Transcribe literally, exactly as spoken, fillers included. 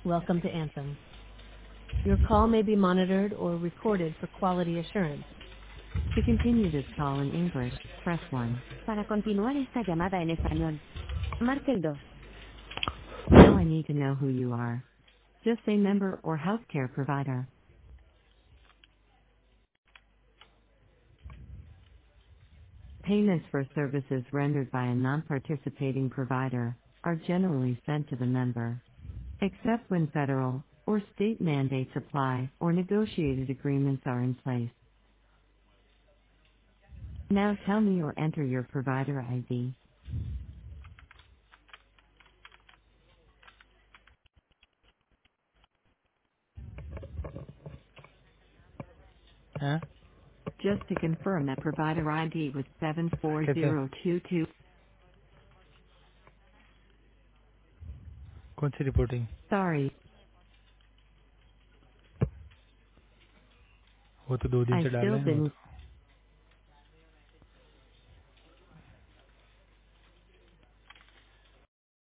Welcome to Anthem. Your call may be monitored or recorded for quality assurance. To continue this call in English, press one. Para continuar esta llamada en español, marque el dos. Now I need to know who you are. Just say member or healthcare provider. Payments for services rendered by a non-participating provider are generally sent to the member, except when federal or state mandates apply or negotiated agreements are in place. Now tell me or enter your provider I D. हाँ Just to confirm that provider I D was seven four कैसे zero two two. कौन सी reporting Sorry, वो तो दो दिन I से डाल still रहे हैं वो didn't तो